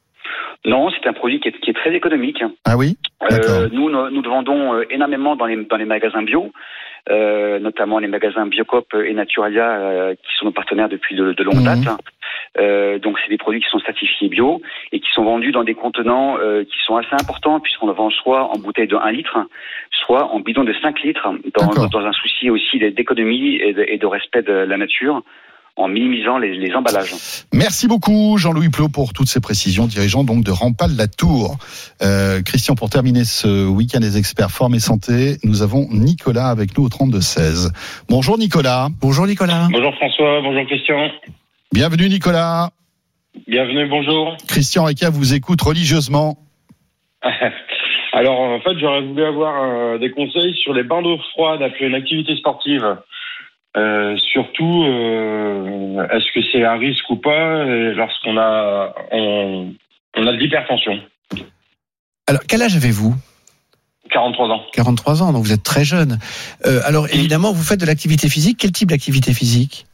Non, c'est un produit qui est, qui est très économique. Ah oui ? euh, Nous, nous, nous le vendons énormément dans les, dans les magasins bio, euh, notamment les magasins Biocop et Naturalia, euh, qui sont nos partenaires depuis de, de longue mmh. date. Euh, donc, c'est des produits qui sont certifiés bio et qui sont vendus dans des contenants euh, qui sont assez importants, puisqu'on le vend soit en bouteille de un litre, soit en bidon de cinq litres, dans, dans un souci aussi d'économie et de, et de respect de la nature, en minimisant les, les emballages. Merci beaucoup Jean-Louis Plot pour toutes ces précisions, dirigeant donc de Rampal Latour. Euh, Christian, pour terminer ce week-end des experts forme et santé, nous avons Nicolas avec nous au trente-deux seize. Bonjour Nicolas. Bonjour Nicolas. Bonjour François, bonjour Christian. Bienvenue Nicolas. Bienvenue, bonjour. Christian Rekia vous écoute religieusement. Alors en fait, j'aurais voulu avoir euh, des conseils sur les bains d'eau froide après une activité sportive. Euh, surtout, euh, est-ce que c'est un risque ou pas lorsqu'on a on, on a de l'hypertension? Alors, quel âge avez-vous? quarante-trois ans. quarante-trois ans, donc vous êtes très jeune. Euh, alors, évidemment, vous faites de l'activité physique. Quel type d'activité physique?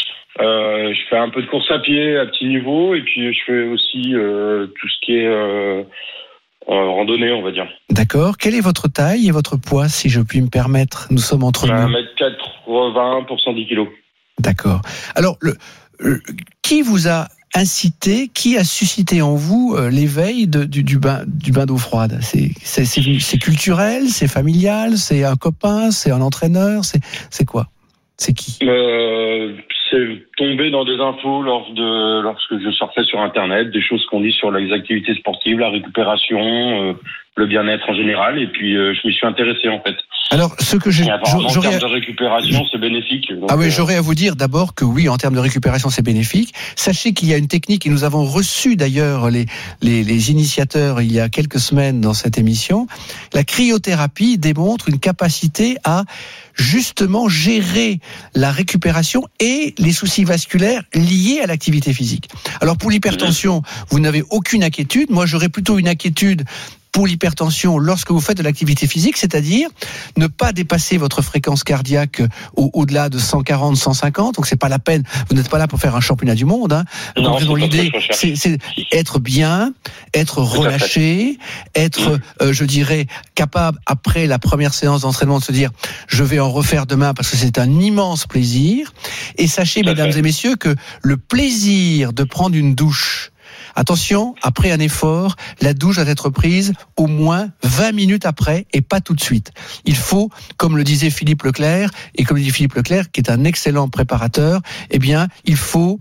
euh, Je fais un peu de course à pied à petit niveau, et puis je fais aussi euh, tout ce qui est euh, euh, randonnée, on va dire. D'accord. Quelle est votre taille et votre poids, si je puis me permettre? Nous sommes entre nous. un mètre quatre-vingts pour cent dix kilos. D'accord. Alors, le, le, qui vous a incité, qui a suscité en vous euh, l'éveil de, du, du bain, du bain d'eau froide? C'est, c'est, c'est, c'est culturel, c'est familial, c'est un copain, c'est un entraîneur, c'est, c'est quoi? C'est qui? euh, C'est tombé dans des infos lors de, lorsque je surfais sur Internet, des choses qu'on dit sur les activités sportives, la récupération, euh, le bien-être en général, et puis euh, je m'y suis intéressé en fait. Alors, ce que j'ai, en termes de récupération, c'est bénéfique. Donc, ah oui, euh... j'aurais à vous dire d'abord que oui, en termes de récupération, c'est bénéfique. Sachez qu'il y a une technique, et nous avons reçu d'ailleurs les, les, les initiateurs il y a quelques semaines dans cette émission. La cryothérapie démontre une capacité à justement gérer la récupération et les soucis vasculaires liés à l'activité physique. Alors pour l'hypertension, vous n'avez aucune inquiétude. Moi, j'aurais plutôt une inquiétude pour l'hypertension lorsque vous faites de l'activité physique, c'est-à-dire ne pas dépasser votre fréquence cardiaque au, au-delà de cent quarante, cent cinquante. Donc c'est pas la peine. Vous n'êtes pas là pour faire un championnat du monde. Hein. Non, donc l'idée, c'est, c'est être bien, être relâché, être, mmh. euh, je dirais, capable après la première séance d'entraînement de se dire, je vais en refaire demain parce que c'est un immense plaisir. Et sachez, mesdames et messieurs, que le plaisir de prendre une douche. Attention, après un effort, la douche doit être prise au moins vingt minutes après et pas tout de suite. Il faut, comme le disait Philippe Leclerc, et comme le dit Philippe Leclerc, qui est un excellent préparateur, eh bien, il faut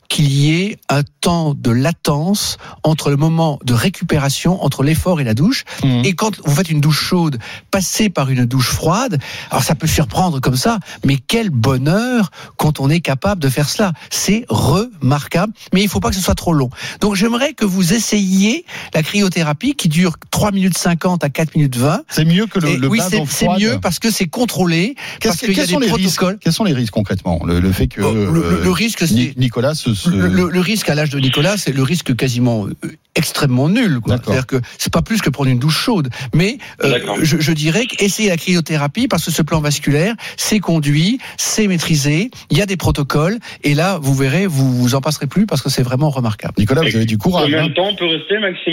qu'il y ait un temps de latence entre le moment de récupération, entre l'effort et la douche. Mmh. Et quand vous faites une douche chaude, passez par une douche froide, alors ça peut surprendre comme ça, mais quel bonheur quand on est capable de faire cela. C'est remarquable, mais il ne faut pas que ce soit trop long. Donc j'aimerais que vous essayiez la cryothérapie qui dure trois minutes cinquante à quatre minutes vingt. C'est mieux que le, le oui, bain c'est, d'eau froide. C'est mieux parce que c'est contrôlé, parce qu'il y a des protocoles. Quels sont les risques concrètement ? Le, le fait que oh, le, euh, le risque, c'est Nicolas se, se... Le, le, le risque à l'âge de Nicolas, c'est le risque quasiment euh, extrêmement nul. Quoi. C'est-à-dire que c'est pas plus que prendre une douche chaude. Mais euh, je, je dirais qu'essayer la cryothérapie parce que ce plan vasculaire, c'est conduit, c'est maîtrisé. Il y a des protocoles et là, vous verrez, vous vous en passerez plus parce que c'est vraiment remarquable. Nicolas, vous avez du courage. Combien hein. de temps on peut rester maximum ?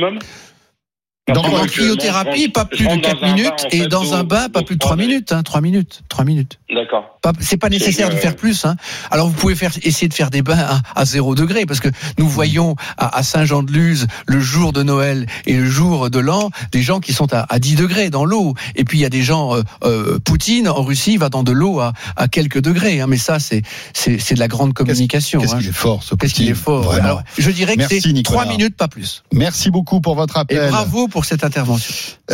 Dans en cryothérapie, pas plus de quatre minutes, bain, et fait, dans un bain, pas plus de trois minutes, hein, trois minutes, trois minutes. D'accord. Pas, c'est pas nécessaire de faire plus, hein. Alors vous pouvez faire, essayer de faire des bains à, à zéro degré, parce que nous voyons à, à Saint-Jean-de-Luz, le jour de Noël et le jour de l'an, des gens qui sont à, à dix degrés dans l'eau. Et puis il y a des gens, euh, euh, Poutine, en Russie, va dans de l'eau à, à quelques degrés, hein. Mais ça, c'est, c'est, c'est de la grande communication. Qu'est-ce, qu'est-ce hein. qu'il est fort, ce Poutine. Qu'est-ce qu'il est fort. Alors, je dirais Merci, que c'est Nicolas. trois minutes, pas plus. Merci beaucoup pour votre appel. Et bravo pour cette intervention.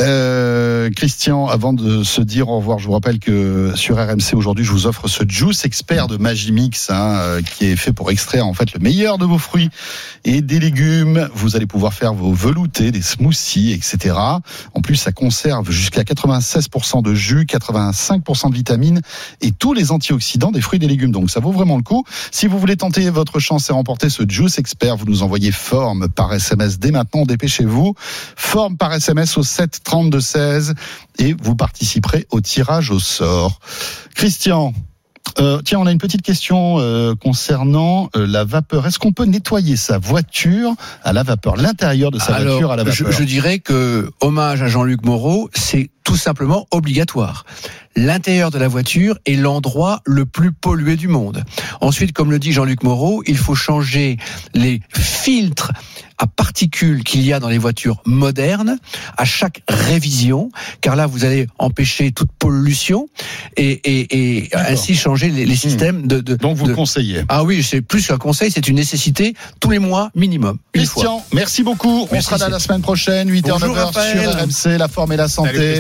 Euh, Christian, avant de se dire au revoir, je vous rappelle que sur R M C aujourd'hui, je vous offre ce Juice Expert de Magimix, hein, qui est fait pour extraire en fait le meilleur de vos fruits et des légumes. Vous allez pouvoir faire vos veloutés, des smoothies, et cetera. En plus, ça conserve jusqu'à quatre-vingt-seize pour cent de jus, quatre-vingt-cinq pour cent de vitamines et tous les antioxydants des fruits et des légumes. Donc, ça vaut vraiment le coup. Si vous voulez tenter votre chance et remporter ce Juice Expert, vous nous envoyez forme par S M S dès maintenant. Dépêchez-vous. Forme par S M S au sept trente-deux seize et vous participerez au tirage au sort. Christian, euh, tiens, on a une petite question euh, concernant euh, la vapeur. Est-ce qu'on peut nettoyer sa voiture à la vapeur, l'intérieur de sa Alors, voiture à la vapeur ? je, je dirais que, hommage à Jean-Luc Moreau, c'est tout simplement obligatoire. L'intérieur de la voiture est l'endroit le plus pollué du monde. Ensuite, comme le dit Jean-Luc Moreau, il faut changer les filtres à particules qu'il y a dans les voitures modernes à chaque révision, car là vous allez empêcher toute pollution et, et, et ainsi changer les, les systèmes de, de. Donc vous de... le conseillez ? Ah oui, c'est plus qu'un conseil, c'est une nécessité tous les mois minimum. Christian, merci beaucoup. Merci, On sera là la semaine prochaine, huit heures neuf heures sur R M C, la forme et la santé. Salut.